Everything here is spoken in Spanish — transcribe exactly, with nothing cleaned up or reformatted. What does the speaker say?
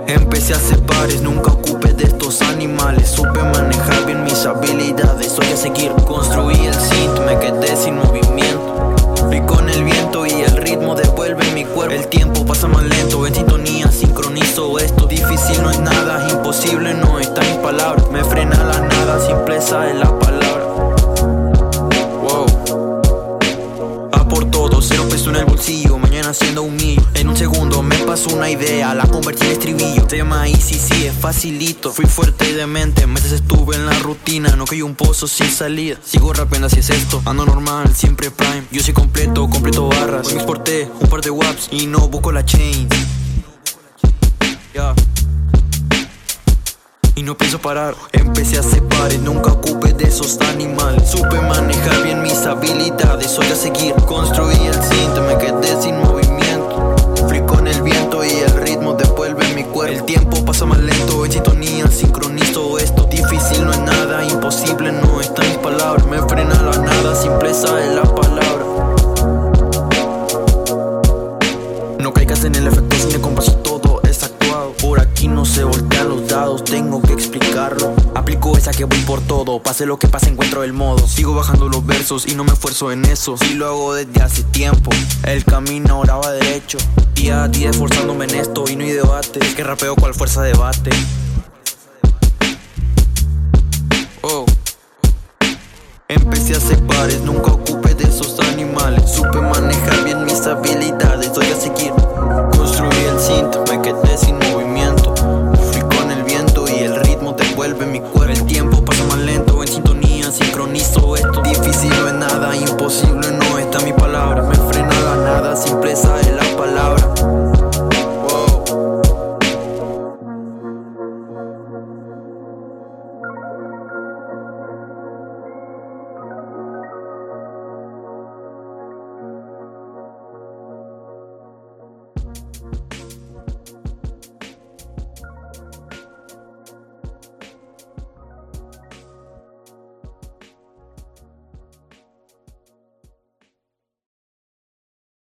Empecé a hacer pares, nunca ocupé de estos animales. Supe manejar bien mis habilidades, soy a seguir. Construí el synth, me quedé sin movimiento. Fui con el viento y el ritmo devuelve mi cuerpo. El tiempo pasa más lento, en sintonía sincronizo esto. Difícil no es nada, imposible no está en mis palabras. Me frena la nada, simpleza es la palabra. Wow. A por todo, cero peso en el bolsillo, mañana siendo un millo. En un segundo me pasó una idea, la convertí en estribillo. Tema easy, sí, es facilito. Fui fuerte de mente, meses estuve en la rutina. No caí un pozo sin salida. Sigo rapeando, así es esto, ando normal, siempre prime. Yo soy completo, completo barras. Hoy me exporté un par de waps y no busco la chain. Yeah. Y no pienso parar. Empecé a hacer pares, nunca ocupé de esos animales. Supe manejar bien mis habilidades, soy a seguir. Construí el synth, me quedé sin movimiento. Fui con el viento y el ritmo devuelve mi cuerpo. El tiempo pasa más lento, en sintonía sincronizo esto. Difícil no es nada, imposible no está en mis palabras. Me frena la nada, simpleza es la palabra. No caigas en el efecto cine, compas, todo es actuado. Por aquí no se voltean los dados, tengo que explicarlo. Aplico esa que voy por todo, pase lo que pase encuentro el modo. Sigo bajando los versos y no me esfuerzo en eso. Sí lo hago desde hace tiempo, el camino ahora va derecho. Día a día esforzándome en esto y no hay debate. Es que rapeo cual fuerza de bate. Oh. Empecé a hacer pares, nunca ocupé de esos animales. Supe manejar bien mis habilidades, soy a seguir. Construí el synth, me quedé sin